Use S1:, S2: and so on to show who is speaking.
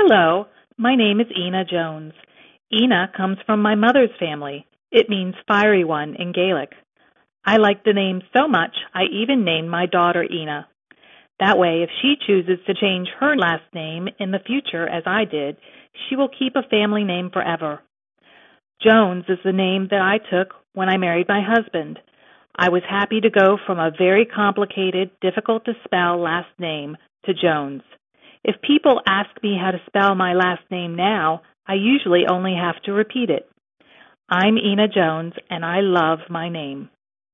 S1: Hello, my name is Ina Jones. Ina comes from my mother's family. It means fiery one in Gaelic. I like the name so much, I even named my daughter Ina. That way, if she chooses to change her last name in the future, as I did, she will keep a family name forever. Jones is the name that I took when I married my husband. I was happy to go from a very complicated, difficult to spell last name to Jones. If people ask me how to spell my last name now, I usually only have to repeat it. I'm Ina Jones, and I love my name.